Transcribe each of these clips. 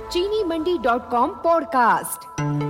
चीनीमंडी.com podcast.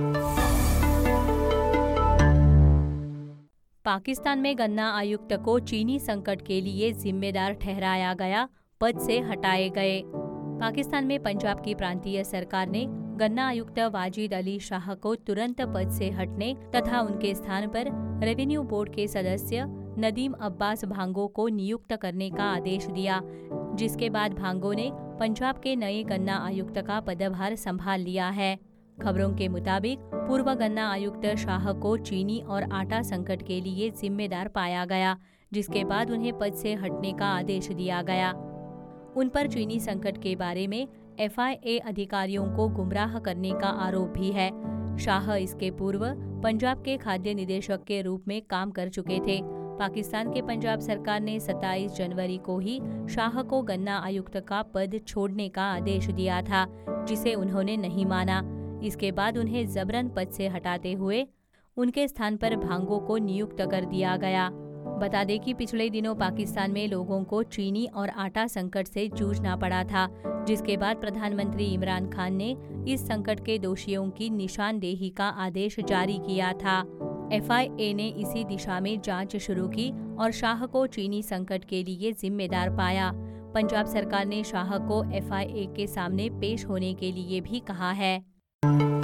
Pakistan में गन्ना आयुक्त को चीनी संकट के लिए जिम्मेदार ठहराया गया, पद से हटाए गए। पाकिस्तान में पंजाब की प्रांतीय सरकार ने गन्ना आयुक्त वाजिद अली शाह को तुरंत पद से हटने तथा उनके स्थान पर रेवेन्यू बोर्ड के सदस्य नदीम अब्बास भांगो को नियुक्त करने का आदेश दिया, जिसके बाद भांगो ने पंजाब के नए गन्ना आयुक्त का पदभार संभाल लिया है। खबरों के मुताबिक पूर्व गन्ना आयुक्त शाह को चीनी और आटा संकट के लिए जिम्मेदार पाया गया, जिसके बाद उन्हें पद से हटने का आदेश दिया गया। उन पर चीनी संकट के बारे में FIA अधिकारियों को गुमराह करने का आरोप भी है। शाह इसके पूर्व पंजाब के खाद्य निदेशक के रूप में काम कर चुके थे। पाकिस्तान के पंजाब सरकार ने 27 जनवरी को ही शाह को गन्ना आयुक्त का पद छोड़ने का आदेश दिया था, जिसे उन्होंने नहीं माना। इसके बाद उन्हें जबरन पद से हटाते हुए उनके स्थान पर भांगो को नियुक्त कर दिया गया। बता दें कि पिछले दिनों पाकिस्तान में लोगों को चीनी और आटा संकट से जूझना पड़ा था, जिसके बाद प्रधानमंत्री इमरान खान ने इस संकट के दोषियों की निशानदेही का आदेश जारी किया था। FIA ने इसी दिशा में जांच शुरू की और शाह को चीनी संकट के लिए जिम्मेदार पाया। पंजाब सरकार ने शाह को FIA के सामने पेश होने के लिए भी कहा है।